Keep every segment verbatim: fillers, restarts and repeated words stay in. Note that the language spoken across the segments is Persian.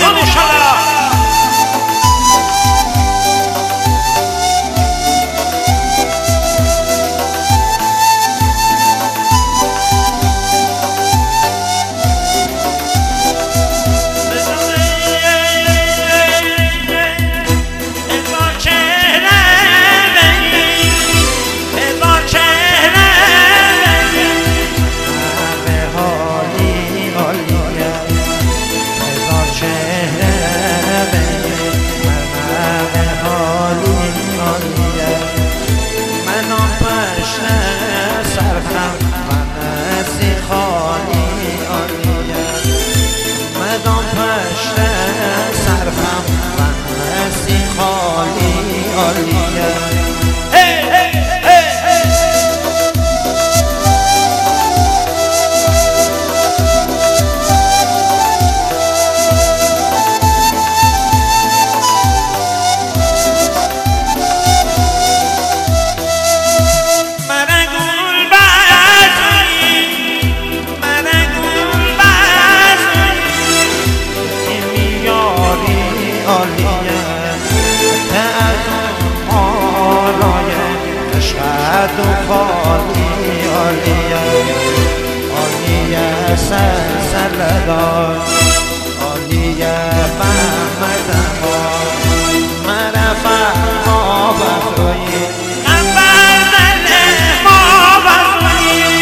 میکنیم انشالله. تو خالی عالیه عالیه سلسلدار عالیه محمد ما مرفع ما بخوی نبردن ما بخوی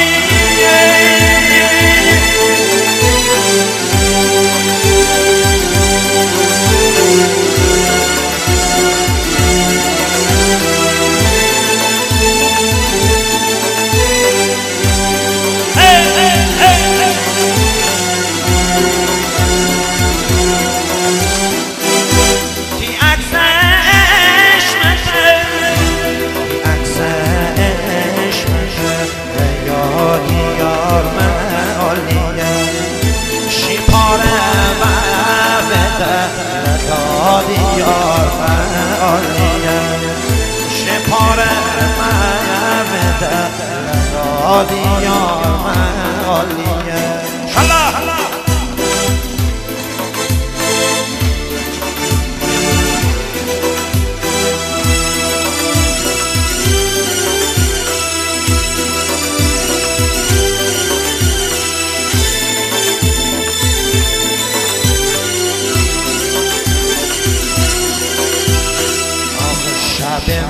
دیار عالیه شپاره محمد دیار عالیه هلا هلا شب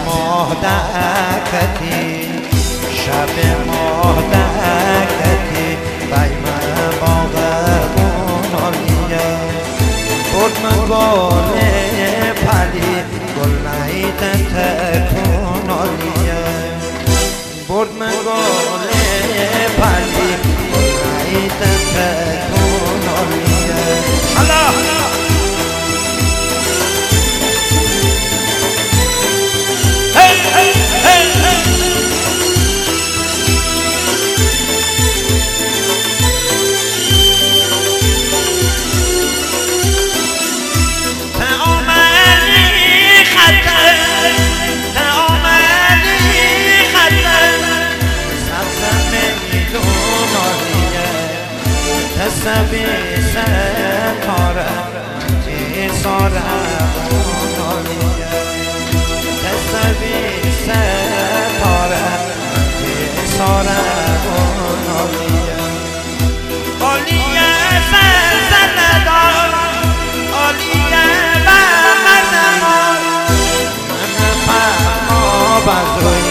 مهدکتی شب مهدکتی بایمه باغبون عالیه برد من گل پلی گل نیدن تکون عالیه برد من گل پلی گل نیدن تکون عالیه هلا هلا سبی ستاره تی ساره عالیه سبی ستاره تی ساره عالیه عالیه سلسله‌دار عالیه و مردمان من فهما بزرگ